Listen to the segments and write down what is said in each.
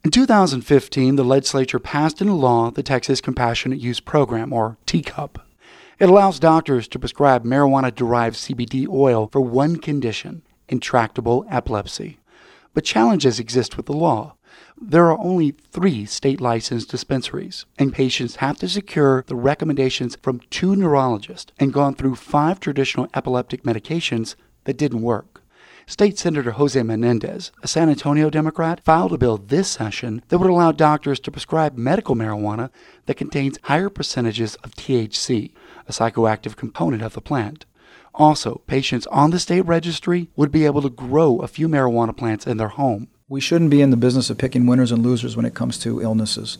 In 2015, the legislature passed into law the Texas Compassionate Use Program, or TCUP. It allows doctors to prescribe marijuana-derived CBD oil for one condition, intractable epilepsy. But challenges exist with the law. There are only 3 state-licensed dispensaries, and patients have to secure the recommendations from 2 neurologists and gone through 5 traditional epileptic medications that didn't work. State Senator Jose Menendez, a San Antonio Democrat, filed a bill this session that would allow doctors to prescribe medical marijuana that contains higher percentages of THC, a psychoactive component of the plant. Also, patients on the state registry would be able to grow a few marijuana plants in their home. We shouldn't be in the business of picking winners and losers when it comes to illnesses.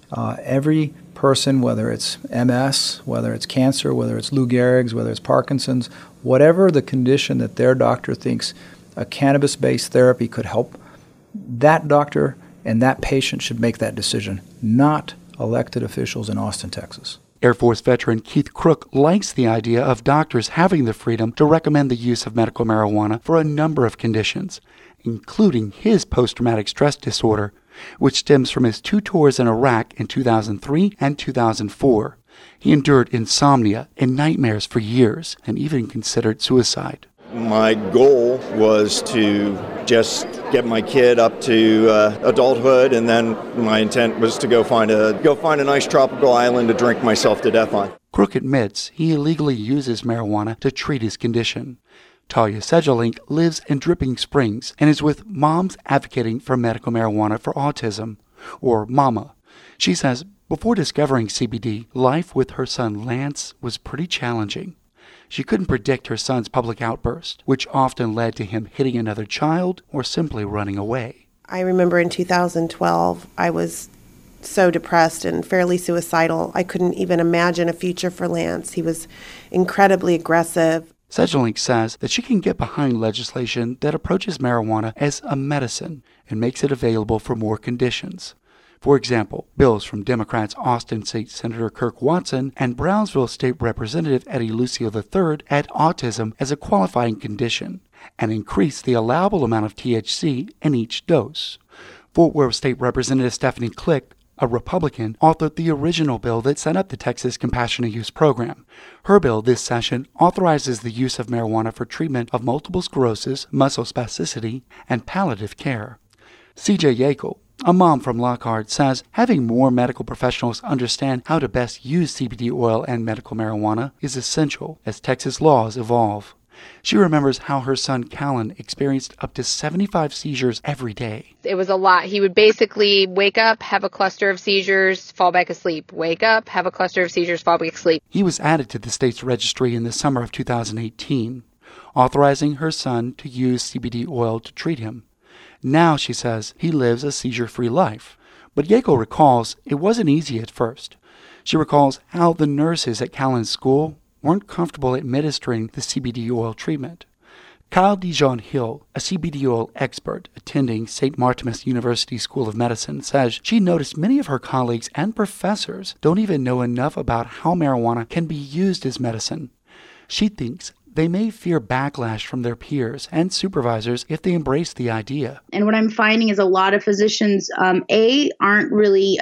Every person, whether it's MS, whether it's cancer, whether it's Lou Gehrig's, whether it's Parkinson's, whatever the condition that their doctor thinks a cannabis-based therapy could help, that doctor and that patient should make that decision, not elected officials in Austin, Texas. Air Force veteran Keith Crook likes the idea of doctors having the freedom to recommend the use of medical marijuana for a number of conditions, including his post-traumatic stress disorder, which stems from his 2 tours in Iraq in 2003 and 2004. He endured insomnia and nightmares for years and even considered suicide. My goal was to just get my kid up to adulthood, and then my intent was to go find a nice tropical island to drink myself to death on. Crook admits he illegally uses marijuana to treat his condition. Talia Sedgelink lives in Dripping Springs and is with Moms Advocating for Medical Marijuana for Autism, or MAMA. She says before discovering CBD, life with her son Lance was pretty challenging. She couldn't predict her son's public outburst, which often led to him hitting another child or simply running away. I remember in 2012, I was so depressed and fairly suicidal. I couldn't even imagine a future for Lance. He was incredibly aggressive. Sedgelink says that she can get behind legislation that approaches marijuana as a medicine and makes it available for more conditions. For example, bills from Democrats Austin State Senator Kirk Watson and Brownsville State Representative Eddie Lucio III add autism as a qualifying condition and increase the allowable amount of THC in each dose. Fort Worth State Representative Stephanie Click, a Republican, authored the original bill that set up the Texas Compassionate Use Program. Her bill this session authorizes the use of marijuana for treatment of multiple sclerosis, muscle spasticity, and palliative care. C.J. Yackel, a mom from Lockhart, says having more medical professionals understand how to best use CBD oil and medical marijuana is essential as Texas laws evolve. She remembers how her son Callan experienced up to 75 seizures every day. It was a lot. He would basically wake up, have a cluster of seizures, fall back asleep. Wake up, have a cluster of seizures, fall back asleep. He was added to the state's registry in the summer of 2018, authorizing her son to use CBD oil to treat him. Now, she says, he lives a seizure-free life. But Yackel recalls it wasn't easy at first. She recalls how the nurses at Callan's school weren't comfortable administering the CBD oil treatment. Kyle Dijon Hill, a CBD oil expert attending St. Martinmas University School of Medicine, says she noticed many of her colleagues and professors don't even know enough about how marijuana can be used as medicine. She thinks they may fear backlash from their peers and supervisors if they embrace the idea. And what I'm finding is a lot of physicians, aren't really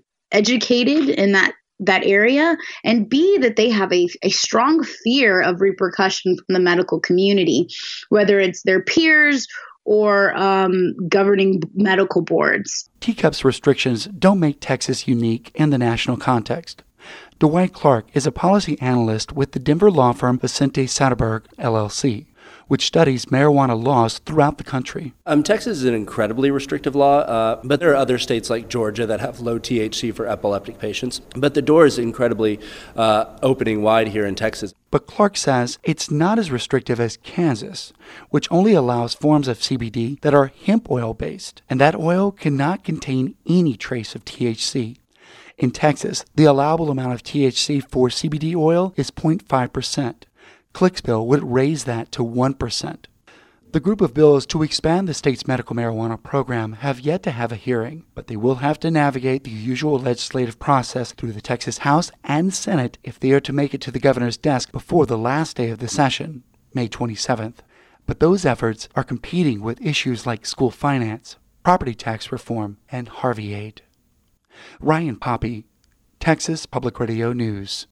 educated in that area, and B, that they have a strong fear of repercussion from the medical community, whether it's their peers or governing medical boards. TCUP's restrictions don't make Texas unique in the national context. Dwight Clark is a policy analyst with the Denver law firm Vicente Satterberg, LLC, which studies marijuana laws throughout the country. Texas is an incredibly restrictive law, but there are other states like Georgia that have low THC for epileptic patients. But the door is incredibly opening wide here in Texas. But Clark says it's not as restrictive as Kansas, which only allows forms of CBD that are hemp oil-based, and that oil cannot contain any trace of THC. In Texas, the allowable amount of THC for CBD oil is 0.5%. Click's bill would raise that to 1%. The group of bills to expand the state's medical marijuana program have yet to have a hearing, but they will have to navigate the usual legislative process through the Texas House and Senate if they are to make it to the governor's desk before the last day of the session, May 27th. But those efforts are competing with issues like school finance, property tax reform, and Harvey Aid. Ryan Poppy, Texas Public Radio News.